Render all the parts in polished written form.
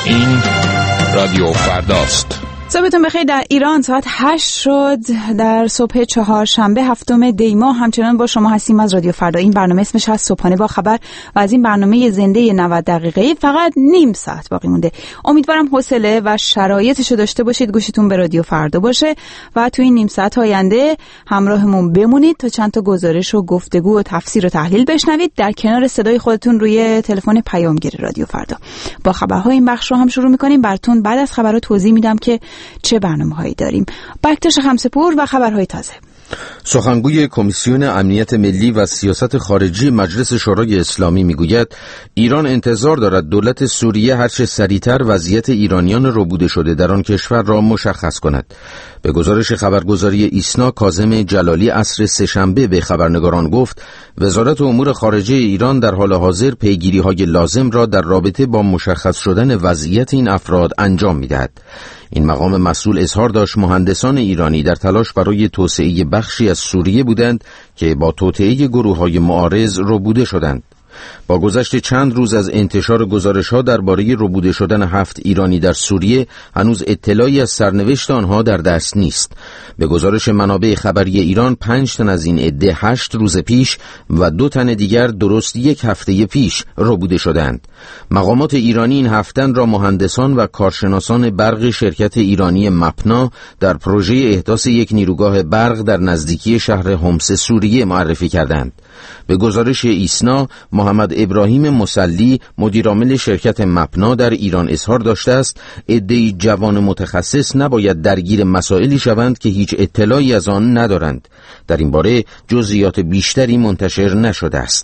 این رادیو فرداست. صبحتون بخیر. در ایران ساعت 8 شد در صبح چهارشنبه هفتم دی ماه. همچنان با شما هستیم از رادیو فردا. این برنامه اسمش هست صبحانه با خبر و از این برنامه زنده 90 دقیقه‌ای فقط نیم ساعت باقی مونده. امیدوارم حوصله و شرایطشو داشته باشید، گوشتون به رادیو فردا باشه و تو این نیم ساعت آینده همراهمون بمونید تا چند تا گزارش و گفتگو و تفسیر و تحلیل بشنوید در کنار صدای خودتون روی تلفن پیامگیر رادیو فردا. با خبرهای این بخش رو هم شروع می‌کنیم. براتون بعد از خبرها توضیح میدم که چه برنامه‌هایی داریم. بکتش خمسه‌پور و خبرهای تازه. سخنگوی کمیسیون امنیت ملی و سیاست خارجی مجلس شورای اسلامی میگوید ایران انتظار دارد دولت سوریه هرچه سریعتر وضعیت ایرانیان ربوده شده در آن کشور را مشخص کند. به گزارش خبرگزاری ایسنا، کاظم جلالی عصر سه‌شنبه به خبرنگاران گفت وزارت امور خارجه ایران در حال حاضر پیگیری‌های لازم را در رابطه با مشخص شدن وضعیت این افراد انجام می‌دهد. این مقام مسئول اظهار داشت مهندسان ایرانی در تلاش برای توسعه بخشی از سوریه بودند که با توطئه گروه‌های معارض ربوده شدند. با گذشت چند روز از انتشار گزارش‌ها درباره ربوده شدن 7 ایرانی در سوریه، هنوز اطلاعی از سرنوشت آنها در دست نیست. به گزارش منابع خبری ایران 5 تن از این عده 8 روز پیش و 2 تن دیگر درست 1 هفته پیش ربوده شدند. مقامات ایرانی این 7 تن را مهندسان و کارشناسان برق شرکت ایرانی مپنا در پروژه احداث یک نیروگاه برق در نزدیکی شهر حمص سوریه معرفی کردند. به گزارش ایسنا، محمد ابراهیم مسلی مدیرعامل شرکت مپنا در ایران اظهار داشته است عده‌ای جوان متخصص نباید درگیر مسائلی شوند که هیچ اطلاعی از آن ندارند. در این باره جزئیات بیشتری منتشر نشده است.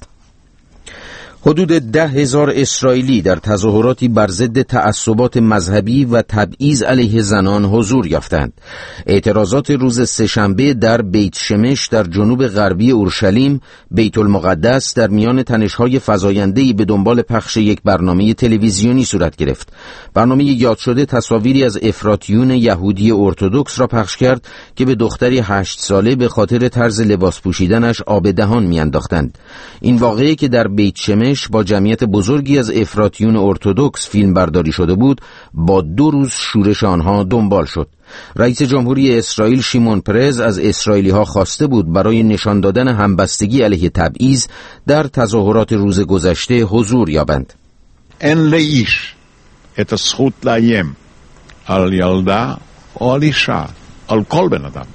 حدود 10,000 اسرائیلی در تظاهراتی بر ضد تعصبات مذهبی و تبعیض علیه زنان حضور یافتند. اعتراضات روز سه‌شنبه در بیت شمش در جنوب غربی اورشلیم، بیت المقدس، در میان تنش‌های فزاینده‌ای به دنبال پخش یک برنامه تلویزیونی صورت گرفت. برنامه یاد شده تصاویری از افراطیون یهودی ارتدوکس را پخش کرد که به دختری 8 ساله به خاطر طرز لباس پوشیدنش آب دهان میانداختند. این واقعه که در بیت شمش با جمعیت بزرگی از افراطیون ارتدوکس فیلم برداری شده بود، با 2 روز شورش آنها دنبال شد. رئیس جمهوری اسرائیل شیمون پرز از اسرائیلی ها خواسته بود برای نشان دادن همبستگی علیه تبعیض در تظاهرات روز گذشته حضور یابند. אין לאיש את הזכות לאיים על ילדה או על אישה, על כל בן אדם.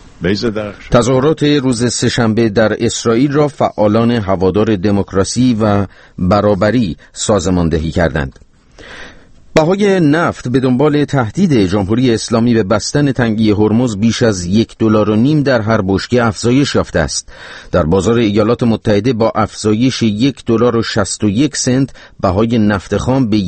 تظاهرات روز سه‌شنبه در اسرائیل را فعالان هوادار دموکراسی و برابری سازماندهی کردند. بهای نفت به دنبال تهدید جمهوری اسلامی به بستن تنگی هرمز بیش از $1.5 در هر بشکه افزایش یافته است. در بازار ایالات متحده با افزایش $1.61 بهای نفت خام به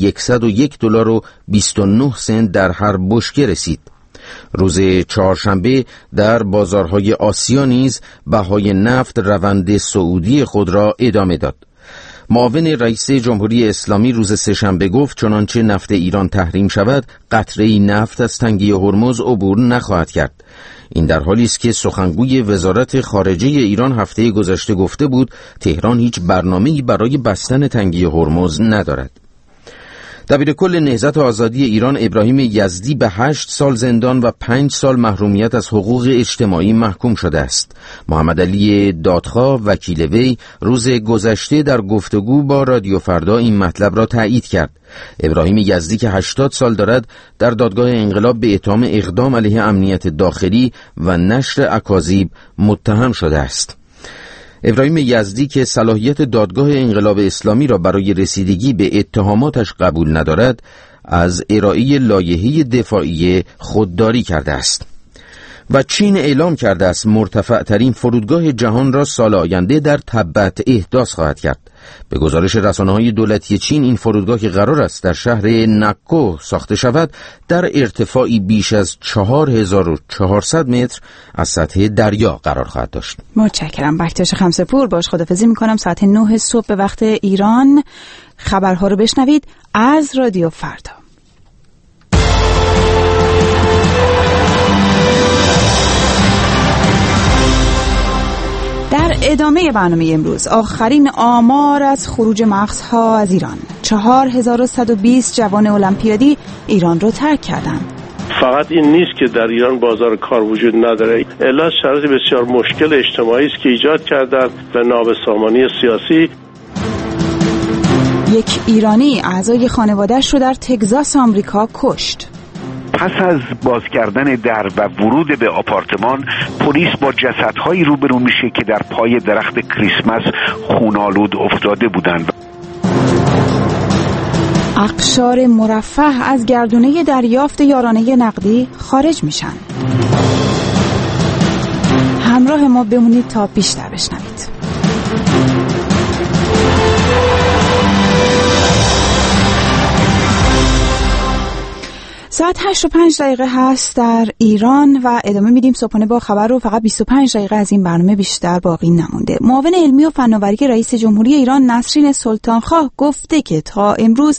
$101.29 در هر بشکه رسید. روز چهارشنبه در بازارهای آسیا نیز بهای نفت روند صعودی خود را ادامه داد. معاون رئیس جمهوری اسلامی روز سه‌شنبه گفت چنانچه نفت ایران تحریم شود، قطره‌ای نفت از تنگی هرمز عبور نخواهد کرد. این در حالی است که سخنگوی وزارت خارجه ایران هفته گذشته گفته بود تهران هیچ برنامه‌ای برای بستن تنگی هرمز ندارد. دبیرکل نهضت آزادی ایران ابراهیم یزدی به 8 سال زندان و 5 سال محرومیت از حقوق اجتماعی محکوم شده است. محمد علی دادخواه وکیل وی روز گذشته در گفتگو با رادیو فردا این مطلب را تایید کرد. ابراهیم یزدی که 80 سال دارد در دادگاه انقلاب به اتهام اقدام علیه امنیت داخلی و نشر اکاذیب متهم شده است. ابراهیم یزدی که صلاحیت دادگاه انقلاب اسلامی را برای رسیدگی به اتهاماتش قبول ندارد، از ارائه لایحه دفاعی خودداری کرده است. و چین اعلام کرده است مرتفع ترین فرودگاه جهان را سال آینده در تبت احداث خواهد کرد. به گزارش رسانه‌های دولتی چین این فرودگاه که قرار است در شهر نکو ساخته شود در ارتفاعی بیش از 4400 متر از سطح دریا قرار خواهد داشت. متشکرم. بکتش خمسه‌پور باش خداحافظی می‌کنم. ساعت 9 صبح به وقت ایران خبرها رو بشنوید از رادیو فردا. در ادامه برنامه امروز آخرین آمار از خروج مغزها از ایران. 4120 جوان المپیادی ایران رو ترک کردند. فقط این نیست که در ایران بازار کار وجود نداره، علت شرایط بسیار مشکل اجتماعی است که ایجاد کردند و نابسامانی سیاسی. یک ایرانی اعضای خانواده‌اش رو در تگزاس آمریکا کشت. پس از باز کردن در و ورود به آپارتمان، پلیس با جسدهایی روبرو میشه که در پای درخت کریسمس خونالود افتاده بودند. اقشار مرفه از گردونه دریافت یارانه نقدی خارج میشن. همراه ما بمونید تا بیشتر بشنوید. ساعت 8:05 هست در ایران و ادامه میدیم صبحانه با خبر رو. فقط 25 دقیقه از این برنامه بیشتر باقی نمونده. معاون علمی و فناوری رئیس جمهوری ایران نسرین سلطانخواه گفته که تا امروز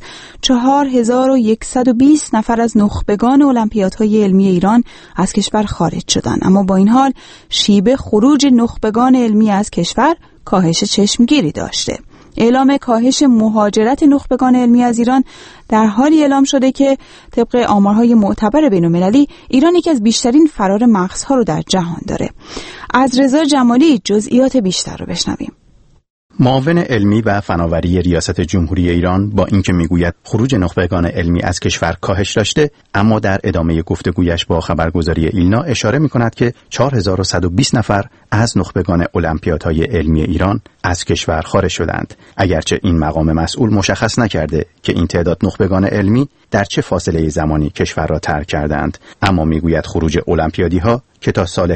4120 نفر از نخبگان المپیادهای علمی ایران از کشور خارج شدند، اما با این حال شیب خروج نخبگان علمی از کشور کاهش چشمگیری داشته. اعلام کاهش مهاجرت نخبگان علمی از ایران در حالی اعلام شده که طبق آمارهای معتبر بین‌المللی ایران یکی از بیشترین فرار مغزها رو در جهان داره. از رضا جمالی جزئیات بیشتر رو بشنویم. معاون علمی و فناوری ریاست جمهوری ایران با اینکه میگوید خروج نخبگان علمی از کشور کاهش داشته، اما در ادامه گفتگویش با خبرگزاری ایلنا اشاره میکند که 4120 نفر از نخبگان المپیادهای علمی ایران از کشور خارج شدند. اگرچه این مقام مسئول مشخص نکرده که این تعداد نخبگان علمی در چه فاصله زمانی کشور را ترک کردند، اما میگوید خروج المپیادی ها که تا سال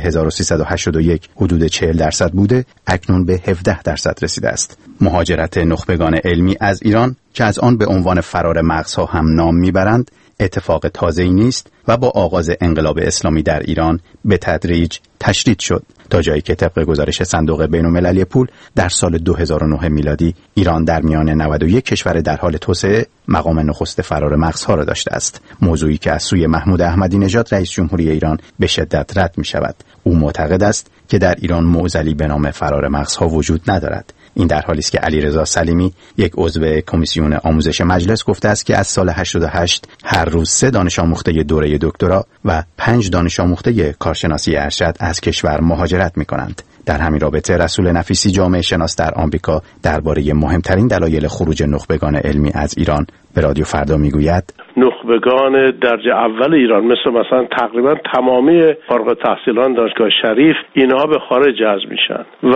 1381 حدود 40% بوده، اکنون به 17% رسیده است. مهاجرت نخبگان علمی از ایران که از آن به عنوان فرار مغزها هم نام میبرند، اتفاق تازه‌ای نیست و با آغاز انقلاب اسلامی در ایران به تدریج تشدید شد، تا جایی که طبق گزارش صندوق بین‌المللی پول در سال 2009 میلادی ایران در میان 91 کشور در حال توسعه مقام نخست فرار مغزها را داشته است، موضوعی که از سوی محمود احمدی نژاد رئیس جمهوری ایران به شدت رد می شود. او معتقد است که در ایران معضلی به نام فرار مغزها وجود ندارد. این در حالی است که علیرضا سلیمی، یک عضو کمیسیون آموزش مجلس، گفته است که از سال 88 هر روز 3 دانش آموخته دوره دکترا و 5 دانش آموخته کارشناسی ارشد از کشور مهاجرت می‌کنند. در همین رابطه رسول نفیسی، جامعه شناس در آمریکا، درباره مهمترین دلایل خروج نخبگان علمی از ایران به رادیو فردا میگوید: نخبگان درجه اول ایران مثلا تقریبا تمامی فارغ التحصیلان دانشگاه شریف اینها به خارج جذب میشن و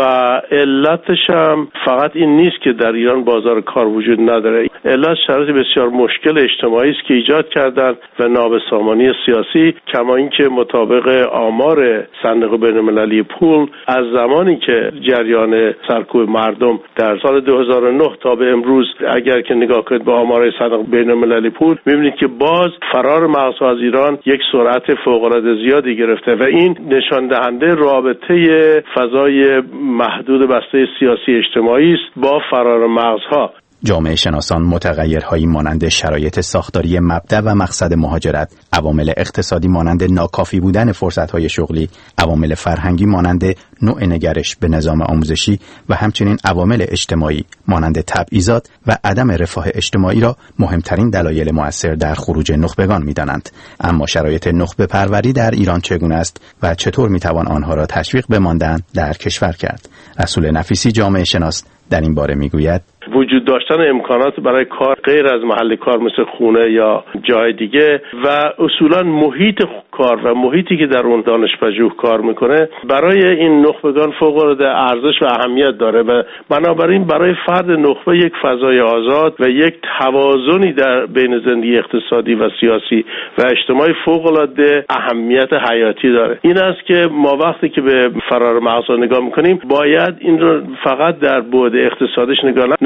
علتش هم فقط این نیست که در ایران بازار کار وجود نداره، علت شرایط بسیار مشکل اجتماعی است که ایجاد کردن و نابسامانی سیاسی. کما اینکه مطابق آمار صندوق بین‌المللی پول از زمانی که جریان سرکوب مردم در سال 2009 تا به امروز اگر که نگاه کنید به آمار صندوق بین‌المللی پول می‌بینید که باز فرار مغزها از ایران یک سرعت فوق‌العاده زیادی گرفته و این نشان دهنده رابطه فضای محدود بسته سیاسی اجتماعی است با فرار مغزها. جامعه شناسان متغیرهایی مانند شرایط ساختاری مبدأ و مقصد مهاجرت، عوامل اقتصادی مانند ناکافی بودن فرصت‌های شغلی، عوامل فرهنگی مانند نوع نگرش به نظام آموزشی و همچنین عوامل اجتماعی مانند تبعیضات و عدم رفاه اجتماعی را مهمترین دلایل مؤثر در خروج نخبگان می‌دانند. اما شرایط نخبه پروری در ایران چگونه است و چطور می‌توان آنها را تشویق به ماندن در کشور کرد؟ رسول نفیسی، جامعه شناس، در این باره می‌گوید: وجود داشتن امکانات برای کار غیر از محل کار مثل خونه یا جای دیگه و اصولا محیط کار و محیطی که در اون دانشپژوه کار میکنه برای این نخبگان فوق‌العاده ارزش و اهمیت داره و بنابراین برای فرد نخبه یک فضای آزاد و یک توازنی در بین زندگی اقتصادی و سیاسی و اجتماعی فوق‌العاده اهمیت حیاتی داره. این است که ما وقتی که به فرار مغزها نگاه میکنیم باید این رو فقط در بعد اقتصادش نگاه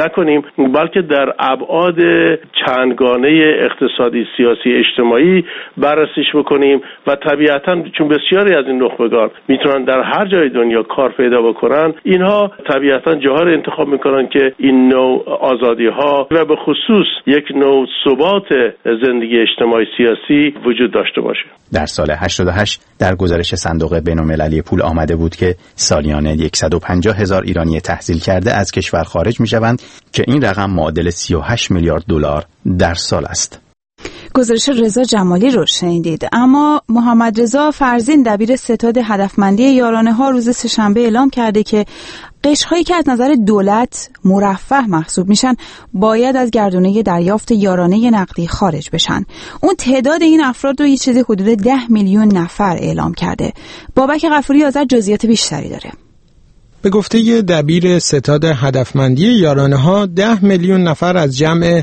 نکنیم، بلکه در ابعاد چندگانه اقتصادی، سیاسی، اجتماعی بررسیش بکنیم و طبیعتاً چون بسیاری از این نخبگان میتونن در هر جای دنیا کار پیدا بکنن، اینها طبیعتاً جاها رو انتخاب میکنن که این نوع آزادی ها و به خصوص یک نوع ثبات زندگی اجتماعی سیاسی وجود داشته باشه. در سال 88 در گزارش صندوق بین‌المللی پول آمده بود که سالیانه 150,000 ایرانی تحصیل کرده از کشور خارج میشوند که این رقم معادل 38 میلیارد دلار در سال است. گزارش رضا جمالی رو شنیدید. اما محمد رضا فرزین دبیر ستاد هدفمندی یارانه ها روز سه‌شنبه اعلام کرده که قشرهایی که از نظر دولت مرفه محسوب میشن باید از گردونه دریافت یارانه نقدی خارج بشن. اون تعداد این افراد رو یه چیزی حدود 10 میلیون نفر اعلام کرده. بابک غفوری آذر جزئیات بیشتری داره. به گفته دبیر ستاد هدفمندی یارانه ها 10 میلیون نفر از جمع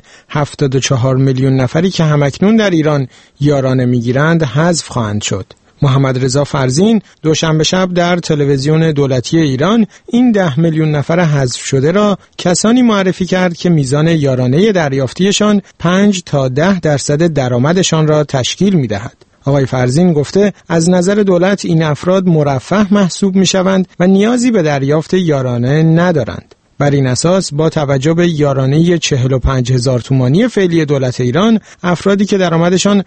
74 میلیون نفری که همکنون در ایران یارانه میگیرند حذف خواهند شد. محمد رضا فرزین دوشنبه شب در تلویزیون دولتی ایران این 10 میلیون نفر حذف شده را کسانی معرفی کرد که میزان یارانه دریافتیشان 5 تا 10% درآمدشان را تشکیل می‌دهد. آقای فرزین گفته از نظر دولت این افراد مرفه محسوب می‌شوند و نیازی به دریافت یارانه ندارند. بر این اساس با توجه به یارانه 45,000 تومانی فعلی دولت ایران، افرادی که درآمدشان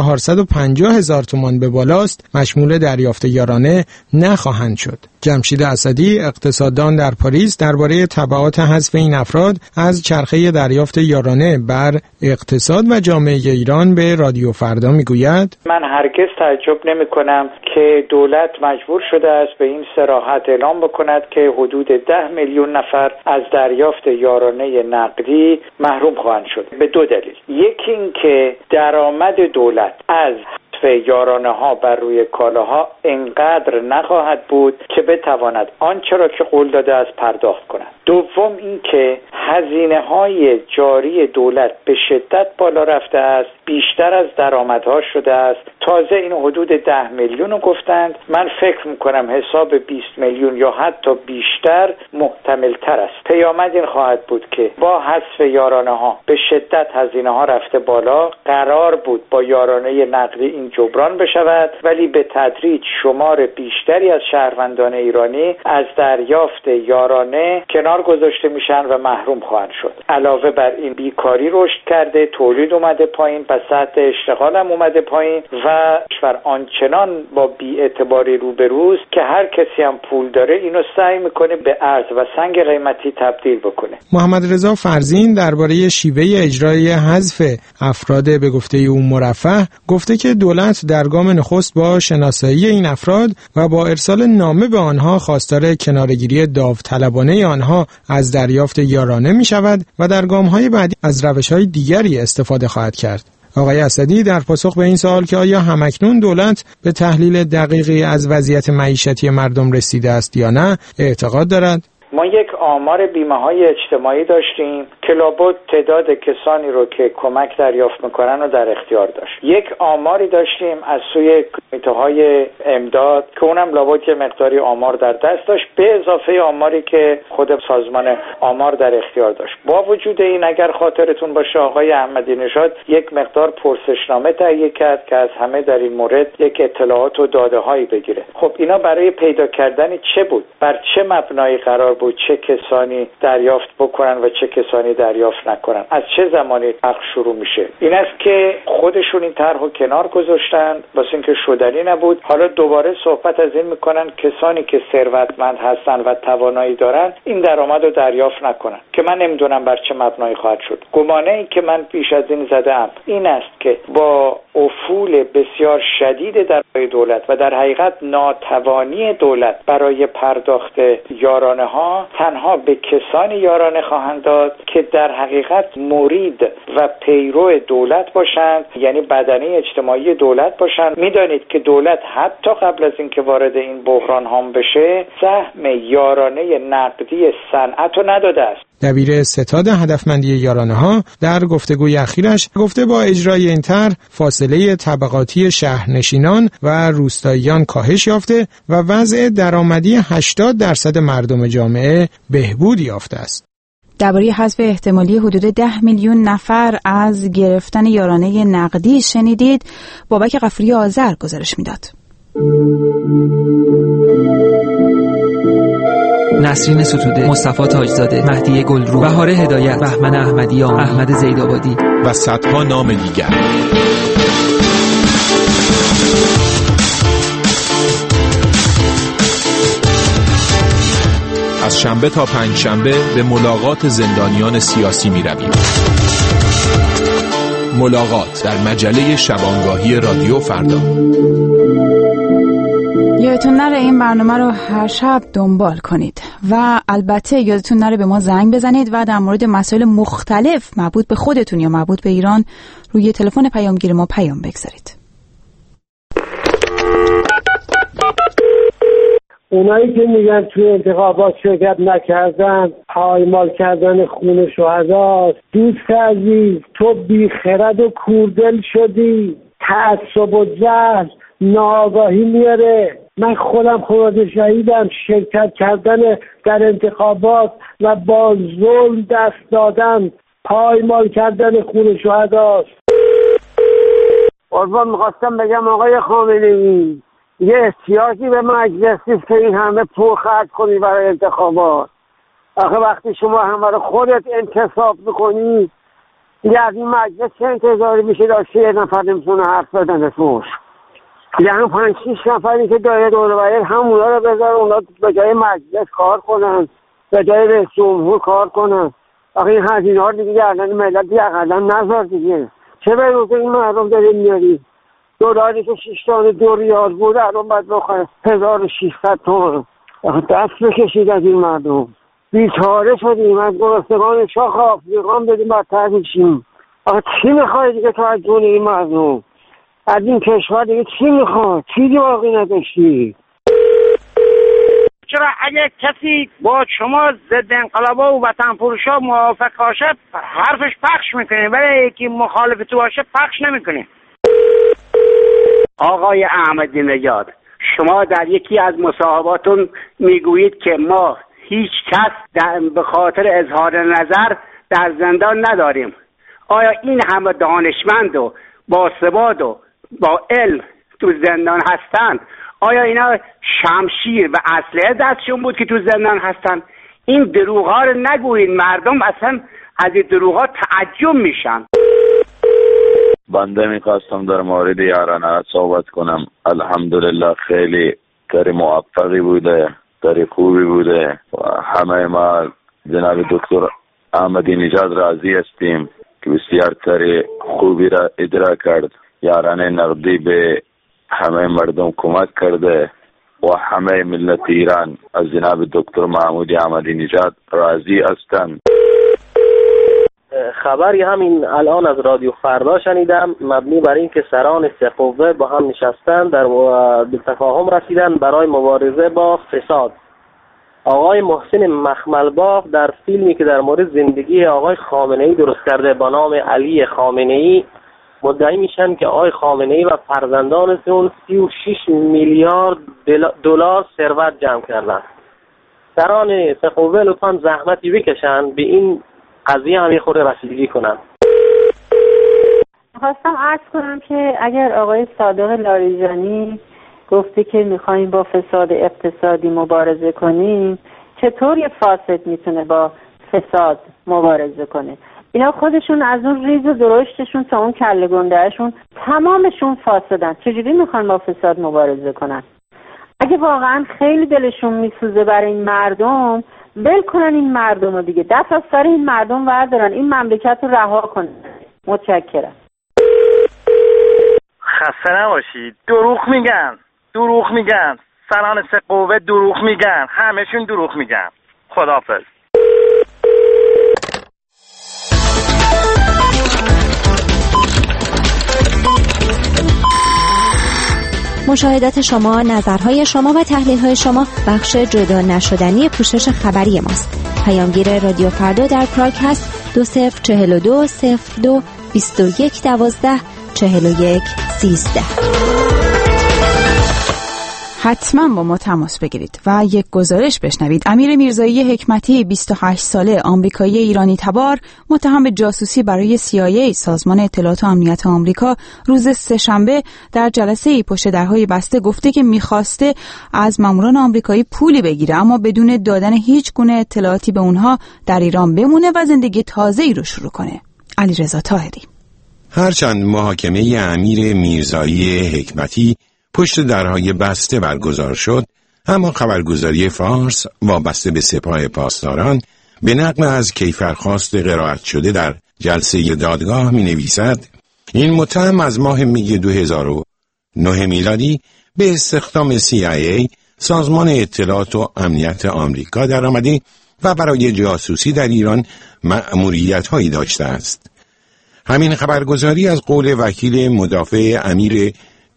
450,000 تومان به بالاست مشمول دریافت یارانه نخواهند شد. جمشید اسدی اقتصاددان در پاریس درباره تبعات حذف این افراد از چرخه دریافت یارانه بر اقتصاد و جامعه ایران به رادیو فردا میگوید: من هرگز تعجب نمی‌کنم که دولت مجبور شده است به این صراحت اعلام بکند که حدود 10 میلیون نفر از دریافت یارانه نقدی محروم خواهند شد. به دو دلیل. یکی این که درآمد دولت از یارانه ها بر روی کالاها انقدر نخواهد بود که بتواند آنچه را که قول داده است پرداخت کند. دوم این که هزینه های جاری دولت به شدت بالا رفته است، بیشتر از درآمدها شده است. تازه این حدود 10 میلیون رو گفتند. من فکر میکنم حساب 20 میلیون یا حتی بیشتر محتمل تر است. پیامد این خواهد بود که با حذف یارانه ها به شدت هزینه ها رفته بالا، قرار بود با یارانه نقدی این جبران بشود، ولی به تدریج شمار بیشتری از شهروندان ایرانی از دریافت یارانه کنار گذاشته میشن و محروم خواهند شد. علاوه بر این بیکاری رشد کرده، تولید اومده پایین و سطح اشتغال هم اومده پایین و کشور آنچنان با بی‌اعتباری روبروست که هر کسی هم پول داره اینو سعی میکنه به ارز و سنگ قیمتی تبدیل بکنه. محمد رضا فرزین درباره شیوه اجرای حذف افراد به گفته او مرفه گفته که دولت در گام نخست با شناسایی این افراد و با ارسال نامه به آنها خواستار کناره‌گیری داوطلبانه آنها از دریافت یارانه می شود و در گام‌های بعدی از روش‌های دیگری استفاده خواهد کرد. آقای اسدی در پاسخ به این سوال که آیا همکنون دولت به تحلیل دقیقی از وضعیت معیشتی مردم رسیده است یا نه اعتقاد دارد. ما یک آمار بیمه‌های اجتماعی داشتیم که لابد تعداد کسانی رو که کمک دریافت میکنن رو در اختیار داشت. یک آماری داشتیم از سوی کمیته‌های امداد که اونم لابد یه مقداری آمار در دست داشت به اضافه آماری که خود سازمان آمار در اختیار داشت. با وجود این اگر خاطرتون باشه آقای احمدی نژاد یک مقدار پرسشنامه تهیه کرد که از همه در این مورد یک اطلاعات و داده‌هایی بگیره. خب اینا برای پیدا کردن چه بود؟ بر چه مبنایی قرار بود چه کسانی دریافت بکنن و چه کسانی دریافت نکنن؟ از چه زمانی حق شروع میشه؟ این است که خودشون این طرحو کنار گذاشتن واسه اینکه شدنی نبود. حالا دوباره صحبت از این میکنن کسانی که ثروتمند هستن و توانایی دارن این درآمدو دریافت نکنن که من نمیدونم بر چه مبنایی خواهد شد. گمانه ای که من پیش از این زدم این است که با افول بسیار شدید در دولت و در حقیقت ناتوانی دولت برای پرداخت یارانه ها تنها به کسانی یارانه خواهند داد که در حقیقت مرید و پیرو دولت باشند، یعنی بدنه اجتماعی دولت باشند. میدانید که دولت حتی قبل از اینکه وارد این بحران هم بشه سهم یارانه نقدی صنعت رو نداده است. دبیر ستاد هدفمندی یارانه ها در گفتگوی اخیرش گفته با اجرای این طرح فاصله طبقاتی شهرنشینان و روستاییان کاهش یافته و وضع درآمدی 80% مردم جامعه بهبود یافته است. درباره حذف احتمالی حدود 10 میلیون نفر از گرفتن یارانه نقدی شنیدید. بابک غفوری آذر گزارش میداد. نسرین ستوده، مصطفی تاجزاده، مهدی گلرو، بهار هدایت، بهمن احمدیان، احمد زیدآبادی و صدها نام دیگر. از شنبه تا پنجشنبه به ملاقات زندانیان سیاسی می رویم. ملاقات در مجله شبانگاهی رادیو فردا. یادتون نره این برنامه رو هر شب دنبال کنید و البته یادتون نره به ما زنگ بزنید و در مورد مسائل مختلف مربوط به خودتون یا مربوط به ایران روی تلفن پیامگیر ما پیام بگذارید. اونایی که میگن توی انتخابات شرکت نکردن پایمال کردن خون شهداست. دوست عزیز، تو بی خرد و کوردل شدی. تعصب و جهل ناآگاهی میاره. من خودم خانواده شهیدم. شرکت کردن در انتخابات و با ظلم دست دادن پایمال کردن خون شهداست. قربان میخواستم بگم آقای خامنه‌ای یه احتیاجی به مجلس نیست که این همه پول خرج کنی برای انتخابات. آخه وقتی شما همه رو خودت انتصاب میکنی یه از این مجلس چه انتظاری میشه داشته یه نفر نمیتونه حرف بزنه توش. یعنی 5-6 نفری که داره دور باید همونا رو بذار اونا به جای مجلس کار کنن، به جای رئیس جمهور کار کنن. آخه این هزینه ها دیگه گردن ملت دیگه اقلا نذار دیگه. چه به روز این مردم داره میاری؟ دلاری که 6 تا 2 ریال بود الان باید بخواه 1600 تومان. دست بکشید از این مردم. بیچاره شدیم، از گرسنگان شاخ آفریقا بدیم بدتر میشیم. آخه چی میخوای دیگه تو از جون این مردم؟ از این کشور دیگه چی میخواد؟ چیزی باقی نداشتی. چرا اگه کسی با شما ضد انقلابا و وطن فروشا موافق باشه حرفش پخش میکنه، ولی یکی مخالف تو باشه پخش نمیکنه. آقای احمدی نژاد، شما در یکی از مصاحباتون میگویید که ما هیچ کس به خاطر اظهار نظر در زندان نداریم. آیا این همه دانشمند و باثبات و با علم تو زندان هستند؟ آیا اینا شمشیر و اسلحه دستشون بود که تو زندان هستند؟ این دروغ‌ها رو نگویید، مردم اصلا از این دروغ‌ها تعجب میشن. بنده میخواستم در مورد یارانه صحبت کنم. الحمدلله خیلی کار موفقی بوده، کار خوبی بوده و همه ما جناب دکتر احمدی نژاد راضی هستیم که بسیار کار خوبی را اجرا کرد. یارانه نقدی به همه مردم کمک کرده و همه ملت ایران از جناب دکتر محمود احمدی نژاد راضی هستند. خبری همین الان از رادیو فردا شنیدم مبنی بر این که سران سه قوه با هم نشستن در تفاهم رسیدن برای مبارزه با فساد. آقای محسن مخملباف در فیلمی که در مورد زندگی آقای خامنه‌ای درست کرده با نام علی خامنه‌ای مدعی میشن که آقای خامنه‌ای و فرزندانشون 36 میلیارد دلار ثروت جمع کردن. سران سه قوه لطفاً زحمتی بکشن به این قضیه هم یه خورده رسیدگی کنم. خواستم عرض کنم که اگر آقای صادق لاریجانی گفته که میخوایم با فساد اقتصادی مبارزه کنیم، چطور یه فاسد میتونه با فساد مبارزه کنه؟ اینا خودشون از اون ریز و درشتشون تا اون کله گندهشون تمامشون فاسدن. چجوری میخوان با فساد مبارزه کنن؟ اگه واقعا خیلی دلشون میسوزه برای این مردم، ول کنن این مردم رو دیگه، دست از سر این مردم بردارن، این مملکت رو رها کنن. متشکرم. خسته نباشید. دروغ میگن سران سه قوه دروغ میگن، همه‌شون دروغ میگن. خداحافظ. مشاهدات شما، نظرهای شما و تحلیل‌های شما بخش جدا نشدنی پوشش خبری ماست. پیامگیر رادیو فردا در پراگ هست 2042 02 21 12 41 13. حتما با ما تماس بگیرید و یک گزارش بشنوید. امیر میرزایی حکمتی 28 ساله آمریکایی ایرانی تبار متهم به جاسوسی برای CIA سازمان اطلاعات و امنیت آمریکا روز سه‌شنبه در جلسه‌ای پشت درهای بسته گفته که می‌خواسته از ماموران آمریکایی پولی بگیره اما بدون دادن هیچ گونه اطلاعاتی به اونها در ایران بمونه و زندگی تازه‌ای رو شروع کنه. علیرضا طاهری. هرچند محاکمه امیر میرزایی حکمتی پشت درهای بسته برگزار شد، اما خبرگزاری فارس وابسته به سپاه پاسداران به نقل از کیفرخواست قرائت شده در جلسه دادگاه می نویسد این متهم از ماه می 2009 میلادی به استخدام CIA سازمان اطلاعات و امنیت آمریکا در آمده و برای جاسوسی در ایران مأموریت هایی داشته است. همین خبرگزاری از قول وکیل مدافع امیر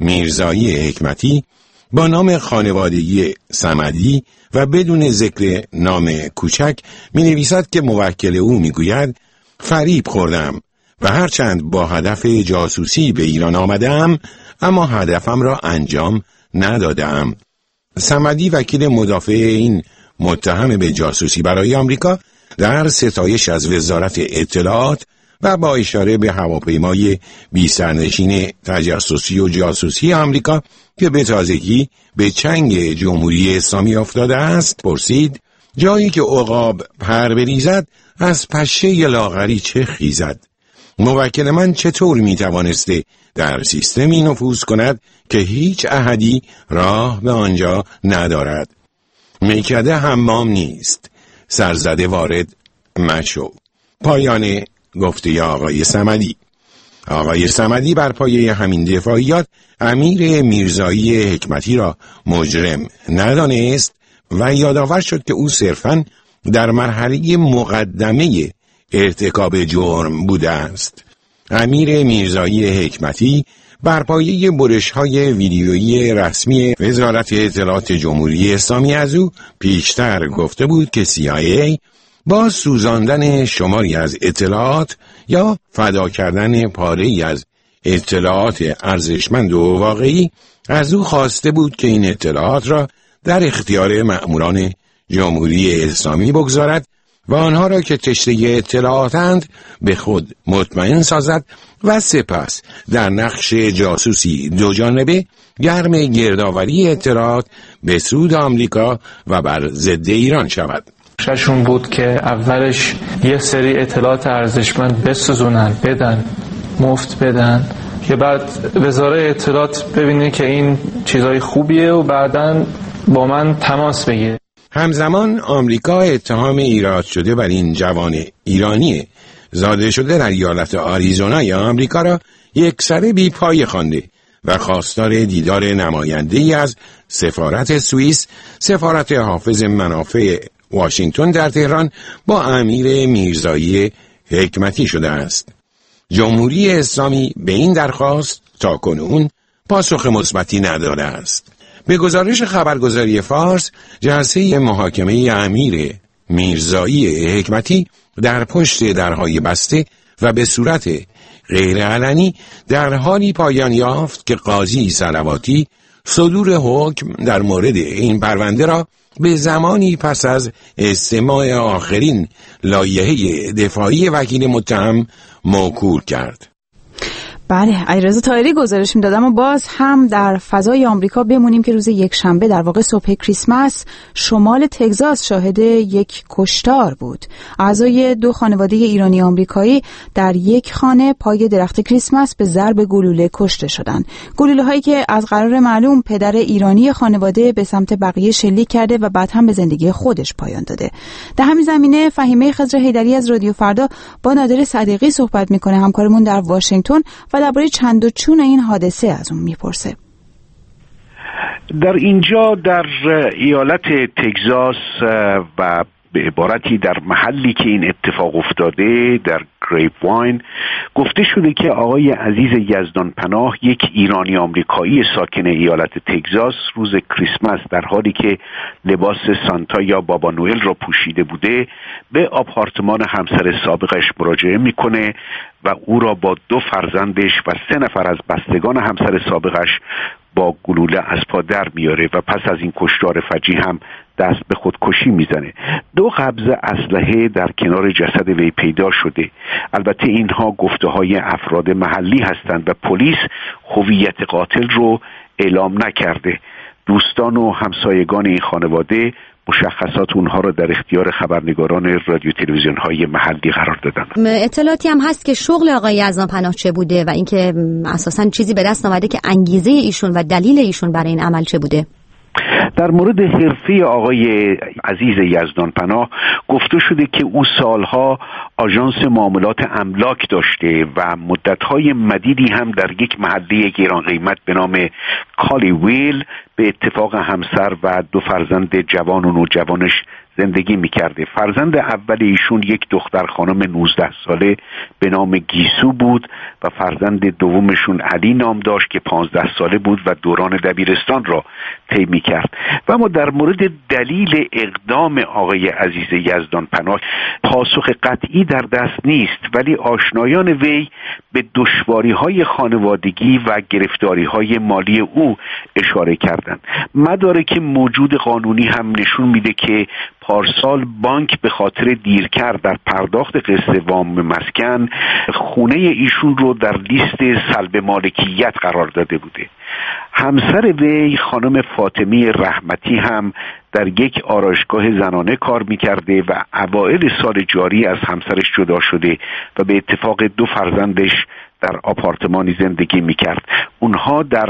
میرزایی حکمتی با نام خانوادگی صمدی و بدون ذکر نام کوچک می نویسد که موکل او می گوید فریب خوردم و هرچند با هدف جاسوسی به ایران آمدم اما هدفم را انجام ندادم. صمدی وکیل مدافع این متهم به جاسوسی برای آمریکا در ستایش از وزارت اطلاعات و با اشاره به هواپیمای بی‌سرنشین تجسسی و جاسوسی آمریکا که به تازگی به چنگ جمهوری اسلامی افتاده است پرسید جایی که عقاب پر بریزد از پشه لاغری چه خیزد؟ موکل من چطور میتوانسته در سیستمی نفوذ کند که هیچ احدی راه به آنجا ندارد؟ میکده حمام نیست، سرزده وارد مشو. پایان گفته آقای صمدی. آقای صمدی بر پایه همین دفاعیات امیر میرزایی حکمتی را مجرم ندانست و یادآور شد که او صرفاً در مرحله مقدمه ارتکاب جرم بوده است. امیر میرزایی حکمتی بر پایه برش‌های ویدیویی رسمی وزارت اطلاعات جمهوری اسلامی از او پیشتر گفته بود که CIA با سوزاندن شماری از اطلاعات یا فدا کردن پاره‌ای از اطلاعات ارزشمند و واقعی از او خواسته بود که این اطلاعات را در اختیار مأموران جمهوری اسلامی بگذارد و آنها را که تشنه اطلاعاتند به خود مطمئن سازد و سپس در نقش جاسوسی دو جانبه گرم گردآوری اطلاعات به سود آمریکا و بر ضد ایران شود. ششون بود که اولش یه سری اطلاعات ارزشمند بسوزونن، بدن، مفت بدن، که بعد وزارت اطلاعات ببینه که این چیزای خوبیه و بعداً با من تماس بگیره. همزمان آمریکا اتهام ایراد شده بر این جوان ایرانی زاده شده در ایالت آریزونای آمریکا را یکسره بی پای خوانده و خواستار دیدار نماینده‌ای از سفارت سوئیس، سفارت حافظ منافع واشنگتن در تهران با امیر میرزایی حکمتی شده است. جمهوری اسلامی به این درخواست تاکنون پاسخ مثبتی نداده است. به گزارش خبرگزاری فارس، جلسه محاکمه امیر میرزایی حکمتی در پشت درهای بسته و به صورت غیرعلنی در حالی پایان یافت که قاضی صلواتی صدور حکم در مورد این پرونده را به زمانی پس از استماع آخرین لایحه دفاعی وکیل متهم موکول کرد. بله، علیرضا طاهری گزارش میداد. اما باز هم در فضای آمریکا بمونیم که روز یکشنبه در واقع صبح کریسمس شمال تگزاس شاهد یک کشتار بود. اعضای دو خانواده ایرانی آمریکایی در یک خانه پای درخت کریسمس به ضرب گلوله کشته شدند. گلوله هایی که از قرار معلوم پدر ایرانی خانواده به سمت بقیه شلیک کرده و بعد هم به زندگی خودش پایان داده. در همین زمینه فهیمه خضر حیدری از رادیو فردا با نادر صدیقی صحبت میکنه، همکارمون در واشنگتن، و درباره چند و چون این حادثه از اون میپرسه. در اینجا در ایالت تگزاس و به عبارتی در محلی که این اتفاق افتاده در گریپ واین گفته شده که آقای عزیز یزدان پناه، یک ایرانی آمریکایی ساکن ایالت تگزاس، روز کریسمس در حالی که لباس سانتا یا بابا نوئل را پوشیده بوده به آپارتمان همسر سابقش مراجعه میکنه و او را با 2 فرزندش و 3 نفر از بستگان همسر سابقش با گلوله از پا در میاره و پس از این کشتار فجیع هم دست به خودکشی میزنه. 2 قبض اسلحه در کنار جسد وی پیدا شده. البته اینها گفته‌های افراد محلی هستند و پلیس هویت قاتل رو اعلام نکرده. دوستان و همسایگان این خانواده مشخصات اونها را در اختیار خبرنگاران رادیو تلویزیون های محلی قرار دادن. اطلاعاتی هم هست که شغل آقای یزدان پناه چه بوده و اینکه اساساً چیزی به دست آمده که انگیزه ایشون و دلیل ایشون برای این عمل چه بوده؟ در مورد حرفه آقای عزیز یزدان پناه گفته شده که او سالها آژانس معاملات املاک داشته و مدتهای مدیدی هم در یک محله گران قیمت به نام کالی ویل به اتفاق همسر و 2 فرزند جوان و نوجوانش زندگی میکرده. فرزند اول ایشون یک دختر خانم 19 ساله به نام گیسو بود و فرزند دومشون علی نام داشت که 15 ساله بود و دوران دبیرستان را طی میکرد. و اما در مورد دلیل اقدام آقای عزیز یزدان پناه پاسخ قطعی در دست نیست، ولی آشنایان وی به دشواری‌های خانوادگی و گرفتاری‌های مالی او اشاره کردند. مدارک موجود قانونی هم نشون میده که پارسال بانک به خاطر دیرکرد در پرداخت قسط وام مسکن خونه ایشون رو در لیست سلب مالکیت قرار داده بوده. همسر وی خانم فاطمی رحمتی هم در یک آرایشگاه زنانه کار میکرده و اوایل سال جاری از همسرش جدا شده و به اتفاق 2 فرزندش در آپارتمانی زندگی میکرد. اونها در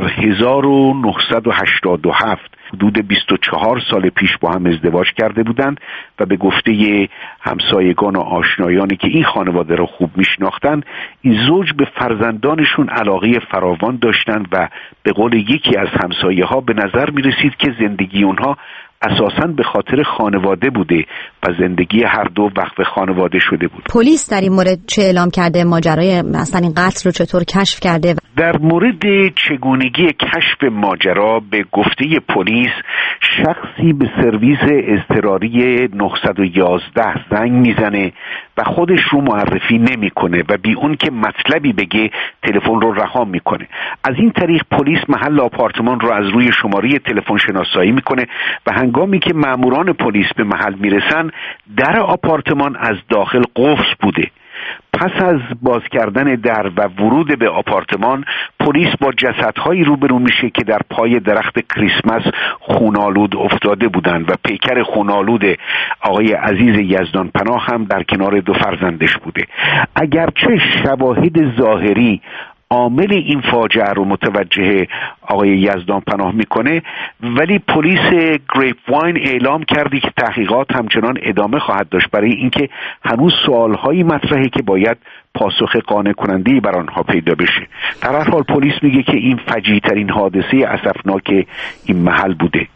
1987 حدود 24 سال پیش با هم ازدواج کرده بودند و به گفته همسایگان و آشنایانی که این خانواده را خوب میشناختند، این زوج به فرزندانشون علاقه فراوان داشتند و به قول یکی از همسایه ها به نظر میرسید که زندگی اونها اساساً به خاطر خانواده بوده و زندگی هر دو وقف خانواده شده بود. پلیس در این مورد چه اعلام کرده؟ ماجرای مثلا این قتل رو چطور کشف کرده؟ در مورد چگونگی کشف ماجرا به گفته پلیس شخصی به سرویس اضطراری 911 زنگ میزنه و خودش رو معرفی نمیکنه و بی اون که مطلبی بگه تلفن رو رها میکنه. از این طریق پلیس محل آپارتمان رو از روی شماره تلفن شناسایی میکنه و هنگامی که ماموران پلیس به محل میرسن در آپارتمان از داخل قفل بوده. پس از باز کردن در و ورود به آپارتمان پلیس با جسدهایی روبرو میشه که در پای درخت کریسمس خونالود افتاده بودند و پیکر خونالود آقای عزیز یزدان پناه هم در کنار 2 فرزندش بوده. اگرچه شواهد ظاهری عامل این فاجعه رو متوجه آقای یزدان پناه میکنه، ولی پلیس گریپ واین اعلام کرده که تحقیقات همچنان ادامه خواهد داشت برای اینکه هنوز سوالهایی مطرحه که باید پاسخ قانع کننده‌ای بر آنها پیدا بشه. در هر حال پلیس میگه که این فجیع‌ترین حادثه اسفناک این محل بوده.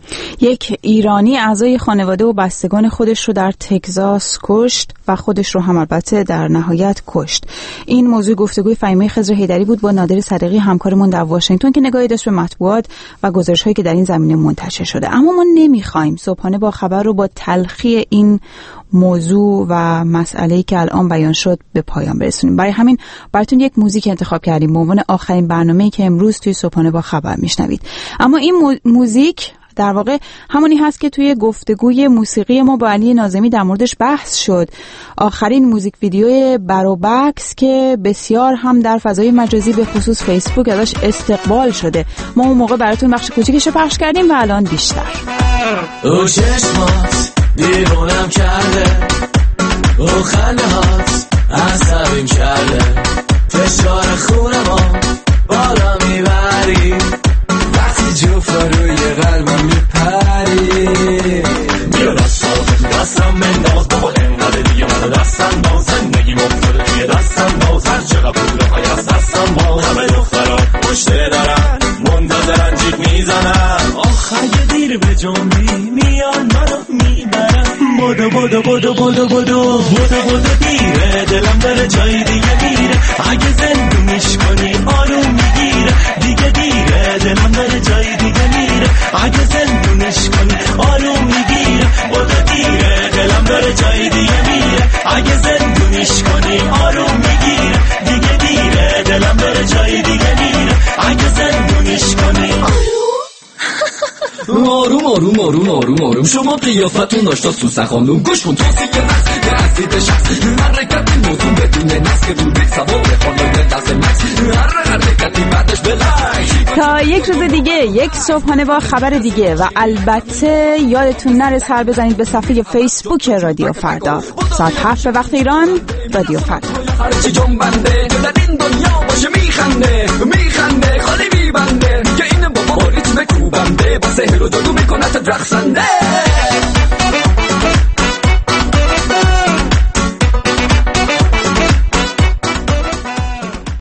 یک ایرانی اعضای خانواده و بستگان خودش رو در تگزاس کشت و خودش رو هم البته در نهایت کشت. این موضوع گفتگوی فهیمه خضر حیدری بود با نادر صدقی همکارمون در واشنگتن که نگاهی داشت به مطبوعات و گزارش‌هایی که در این زمینه منتشر شده. اما ما نمی‌خوایم صبحانه با خبر رو با تلخی این موضوع و مسئله‌ای که الان بیان شد به پایان برسونیم. برای همین براتون یک موزیک انتخاب کردیم به عنوان آخرین برنامه‌ای که امروز توی صبحانه با خبر میشنوید. اما این موزیک در واقع همونی هست که توی گفتگوی موسیقی ما با علی ناظمی در موردش بحث شد. آخرین موزیک ویدیوی بروبکس که بسیار هم در فضای مجازی به خصوص فیسبوک ازش استقبال شده. ما اون موقع براتون بخش کوچیکش پخش کردیم و الان بیشتر. او چشمات دیوونم کرده، او خنده هات عصبیم کرده، فشار خونمو بالا میبری، وقتی جفت روی قلبم میپری، بیا دستم منداز بابا انقدر دیگه منو دستم باز، زندگی مفتاده توی دستم باز، هر چقدر پول بخوای از دستم باز، همه دخترها پشت دارن منتظرن جیب میزنن، آخر یه دیر به جنبی میان منو میبرن، بدو بدو بدو بدو بدو بدو بدو دیره، دلم داره جای دیگه میره، اگه زندونیش کنی آروم میگیره، دیگه دیره دلم داره جای دیگه میره، اگه زندونیش کنی آروم میگیره، بدو دیره دلم داره جای دیگه میره، اگه زندونیش کنی آروم میگیره، دیگه دیره دلم داره جای دیگه میره، اگه زندونیش کنی آروم آروم آروم آروم شما قیافتون داشتا سوسه خانوم گوش کن توصیه رست به اصلیت شخص حرکت موتون بدون نسک رو بیت سوار خانوی دست مکس هر حرکتی بعدش بلک. تا یک روز دیگه، یک صبحانه با خبر دیگه و البته یادتون نره سر بزنید به صفحه فیسبوک رادیو فردا ساعت 7 به وقت ایران. رادیو فردا.